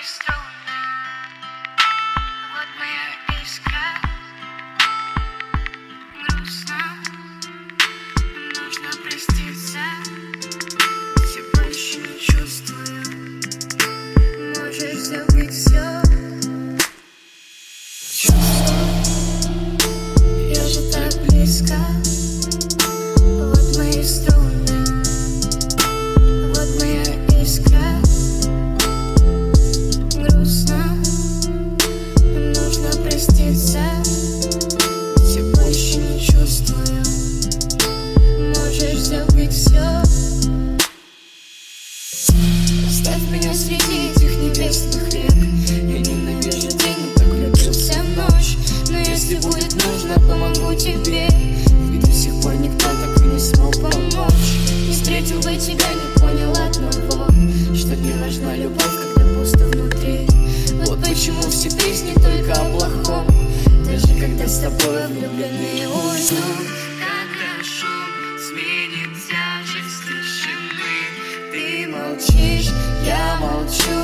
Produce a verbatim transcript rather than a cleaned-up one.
струны, вот моя искра. Грустно, нужно проститься. Я больше не чувствую. Можешь забыть все. Чувствую, я же так близко. Вот мои струны, вот моя искра. Грустно, нужно проститься. Я больше не чувствую. Можешь забыть все. Оставь меня среди этих небесных рек. Я ненавижу день, так влюбился в ночь. Но если будет нужно, помогу тебе. Ведь до сих пор никто так и не смог помочь. Не встретил бы тебя, не понял одного, что не важна любовь, когда пусто внутри. Вот почему все песни только о плохом, даже когда с тобой влюбленные уснут. Когда шум сменит тяжесть тишины, ты молчишь, я молчу.